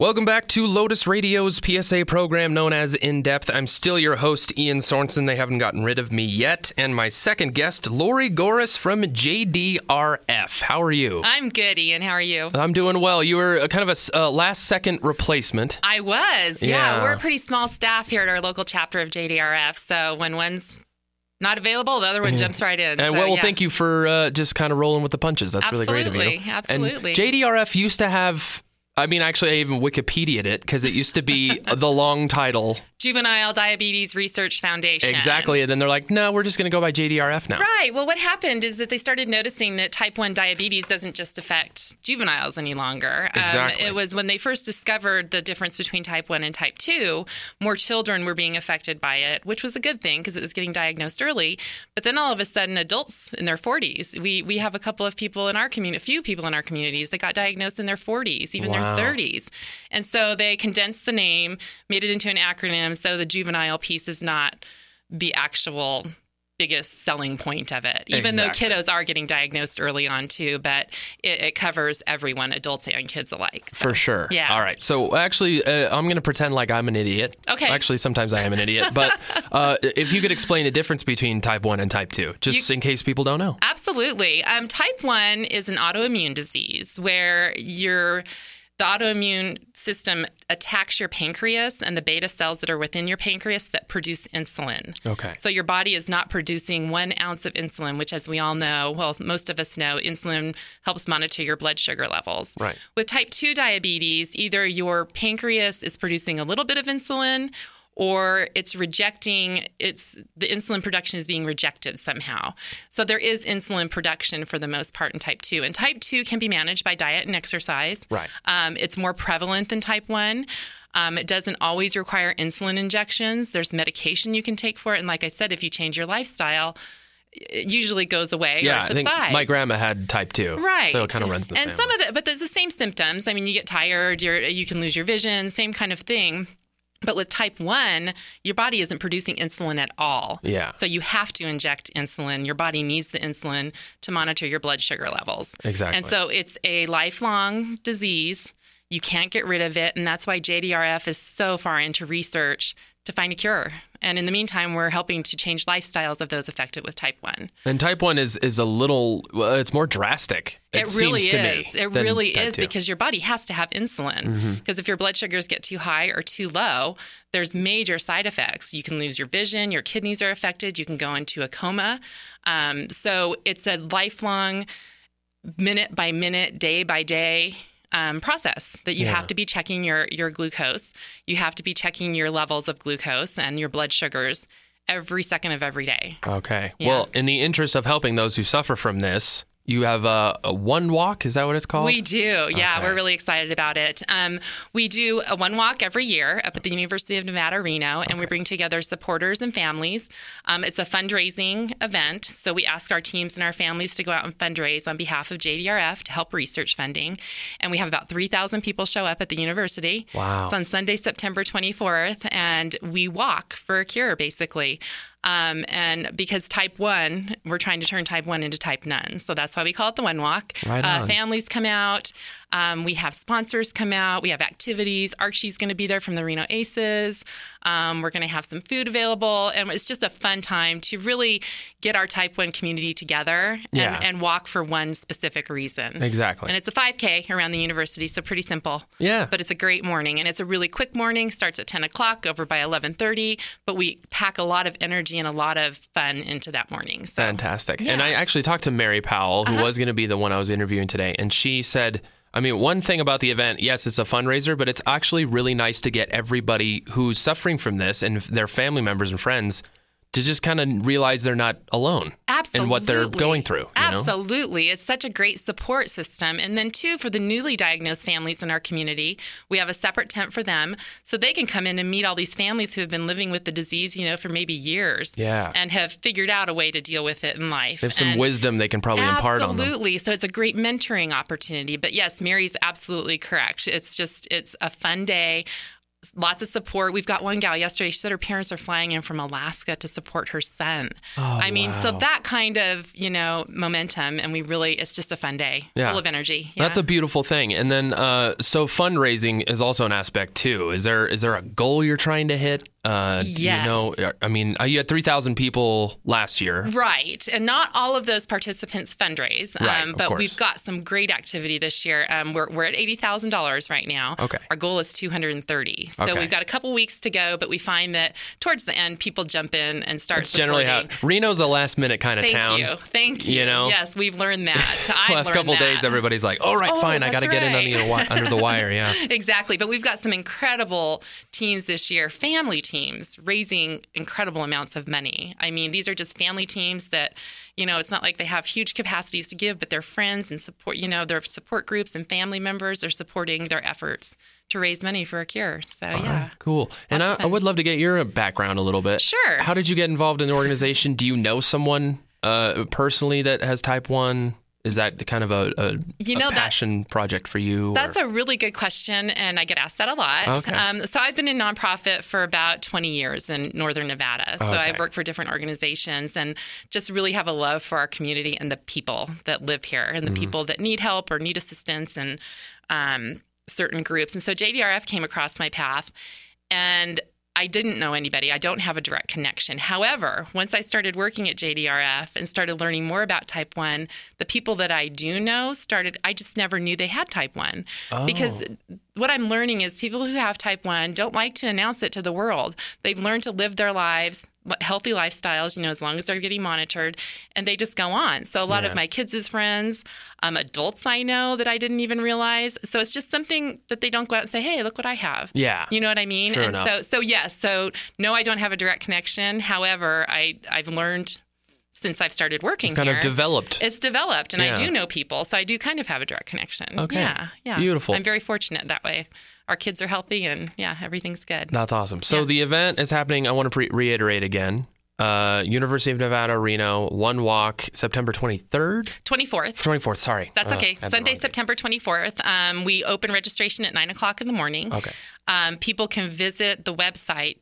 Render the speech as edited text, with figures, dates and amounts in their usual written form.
Welcome back to Lotus Radio's PSA program known as In Depth. I'm still your host, Ian Sorensen. They haven't gotten rid of me yet. And my second guest, Lori Goris from JDRF. How are you? I'm good, Ian. How are you? I'm doing well. You were kind of a last-second replacement. I was, yeah. We're a pretty small staff here at our local chapter of JDRF. So when one's not available, the other one jumps right in. And thank you for just kind of rolling with the punches. That's really great of you. Absolutely. And JDRF used to have... I even Wikipedia'd it because it used to be the long title. Juvenile Diabetes Research Foundation. Exactly. And then they're like, no, we're just going to go by JDRF now. Right. Well, what happened is that they started noticing that type 1 diabetes doesn't just affect juveniles any longer. Exactly. It was when they first discovered the difference between type 1 and type 2, more children were being affected by it, which was a good thing because it was getting diagnosed early. But then all of a sudden, adults in their 40s, we have a couple of people in our community, a few people in our communities that got diagnosed in their 40s, even their 30s. And so they condensed the name, made it into an acronym. So the juvenile piece is not the actual biggest selling point of it, even though kiddos are getting diagnosed early on too, but it covers everyone, adults and kids alike. So, for sure. Yeah. All right. So actually, I'm going to pretend like I'm an idiot. Okay. Actually, sometimes I am an idiot. But if you could explain the difference between type 1 and type 2, just in case people don't know. Absolutely. Type 1 is an autoimmune disease where the autoimmune system attacks your pancreas and the beta cells that are within your pancreas that produce insulin. Okay. So your body is not producing 1 ounce of insulin, which, as we all know, well, most of us know, insulin helps monitor your blood sugar levels. Right. With type 2 diabetes, either your pancreas is producing a little bit of insulin or it's rejecting, the insulin production is being rejected somehow. So there is insulin production for the most part in type 2. And type 2 can be managed by diet and exercise. Right. It's more prevalent than type 1. It doesn't always require insulin injections. There's medication you can take for it. And like I said, if you change your lifestyle, it usually goes away or subsides. I think my grandma had type 2. Right. So it kind of runs in the family. But there's the same symptoms. I mean, you get tired, you can lose your vision, same kind of thing. But with type 1, your body isn't producing insulin at all. Yeah. So you have to inject insulin. Your body needs the insulin to monitor your blood sugar levels. Exactly. And so it's a lifelong disease. You can't get rid of it. And that's why JDRF is so far into research to find a cure. And in the meantime, we're helping to change lifestyles of those affected with type 1. And type 1 is a little, it's more drastic. It really is. It really is 2. Because your body has to have insulin. Because if your blood sugars get too high or too low, there's major side effects. You can lose your vision, your kidneys are affected, you can go into a coma. So it's a lifelong, minute by minute, day by day process that you have to be checking your glucose. You have to be checking your levels of glucose and your blood sugars every second of every day. Okay. Yeah. Well, in the interest of helping those who suffer from this, you have a one walk. Is that what it's called? We do. Yeah, Okay. we're really excited about it. We do a one walk every year up at the University of Nevada, Reno, and we bring together supporters and families. It's a fundraising event. So we ask our teams and our families to go out and fundraise on behalf of JDRF to help research funding. And we have about 3,000 people show up at the university. Wow. It's on Sunday, September 24th, and we walk for a cure, basically. And because type 1, we're trying to turn type 1 into type none. So that's why we call it the One Walk. Right on. Families come out. We have sponsors come out. We have activities. Archie's going to be there from the Reno Aces. We're going to have some food available. And it's just a fun time to really get our type 1 community together and walk for one specific reason. Exactly. And it's a 5K around the university, so pretty simple. Yeah. But it's a great morning. And it's a really quick morning. Starts at 10 o'clock, over by 11:30. But we pack a lot of energy and a lot of fun into that morning. So. Fantastic. Yeah. And I actually talked to Mary Powell, who was going to be the one I was interviewing today, and she said, I mean, one thing about the event, yes, it's a fundraiser, but it's actually really nice to get everybody who's suffering from this and their family members and friends to just kind of realize they're not alone in what they're going through. Absolutely. It's such a great support system. And then, too, for the newly diagnosed families in our community, we have a separate tent for them so they can come in and meet all these families who have been living with the disease, for maybe years and have figured out a way to deal with it in life. They have some wisdom they can probably impart on them. Absolutely. So it's a great mentoring opportunity. But yes, Mary's absolutely correct. It's a fun day. lots of support. We've got one gal yesterday. She said her parents are flying in from Alaska to support her son. So that kind of, momentum. And it's just a fun day, full of energy. Yeah. That's a beautiful thing. And then, so fundraising is also an aspect too. Is there a goal you're trying to hit? Yes. You had 3,000 people last year. Right. And not all of those participants fundraise. But we've got some great activity this year. We're at $80,000 right now. Okay. Our goal is $230,000. So we've got a couple weeks to go, but we find that towards the end, people jump in and start supporting. Generally how Reno's a last minute kind of town. Thank you. Yes, we've learned that. Last couple days, everybody's like, all right, fine, I got to get in under the wire. Yeah. Exactly. But we've got some incredible teams this year, family teams, raising incredible amounts of money. I mean, these are just family teams that, it's not like they have huge capacities to give, but their friends and support, their support groups and family members are supporting their efforts to raise money for a cure. So, yeah. Cool. And I would love to get your background a little bit. Sure. How did you get involved in the organization? Do you know someone personally that has type 1? Is that kind of a passion project for you? That's a really good question, and I get asked that a lot. Okay. So I've been in nonprofit for about 20 years in Northern Nevada. So I've worked for different organizations and just really have a love for our community and the people that live here and the people that need help or need assistance and certain groups. And so JDRF came across my path, and I didn't know anybody. I don't have a direct connection. However, once I started working at JDRF and started learning more about type 1, the people that I do know I just never knew they had type 1. Because what I'm learning is people who have type 1 don't like to announce it to the world. They've learned to live their lives, healthy lifestyles, as long as they're getting monitored, and they just go on. So a lot of my kids' friends, adults I know that I didn't even realize. So it's just something that they don't go out and say, hey, look what I have. Yeah. You know what I mean? Sure and enough. So no, I don't have a direct connection. However, I've learned since I've started working here. It's developed, and I do know people, so I do kind of have a direct connection. Okay. Yeah. Beautiful. I'm very fortunate that way. Our kids are healthy, and everything's good. That's awesome. So the event is happening, I want to reiterate again, University of Nevada, Reno, One Walk, September 23rd? 24th, sorry. That's okay. Sunday, September 24th. We open registration at 9 o'clock in the morning. Okay. People can visit the website,